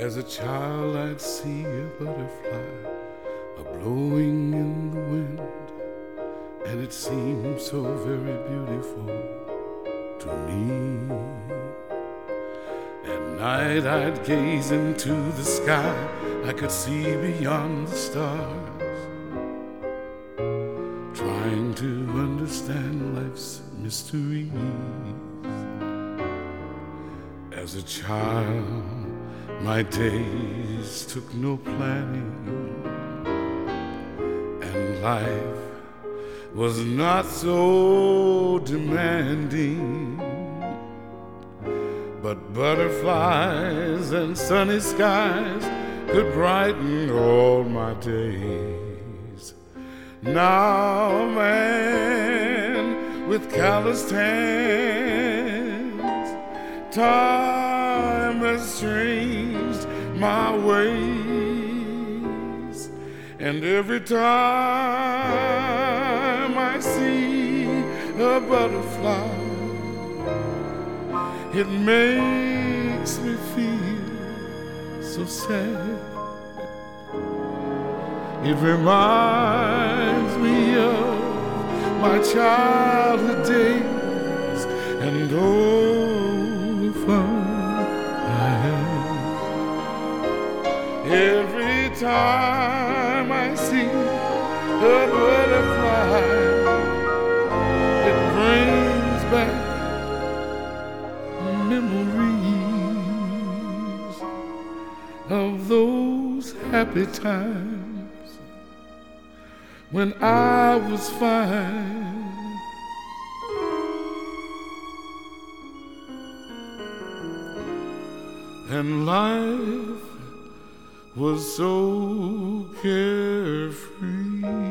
As a child I'd see a butterfly a-blowing in the wind, and it seemed so very beautiful to me. At night I'd gaze into the sky, I could see beyond the stars, trying to understand life's mysteries. As a child, my days took no planning, and life was not so demanding. But butterflies and sunny skies could brighten all my days. Now a man with calloused hands, time has changed my ways, and every time I see a butterfly, it makes me feel so sad. It reminds me of my childhood days and all the fun I had. Every time I see a butterfly, it brings back memories of those happy times when I was fine. And life was so carefree.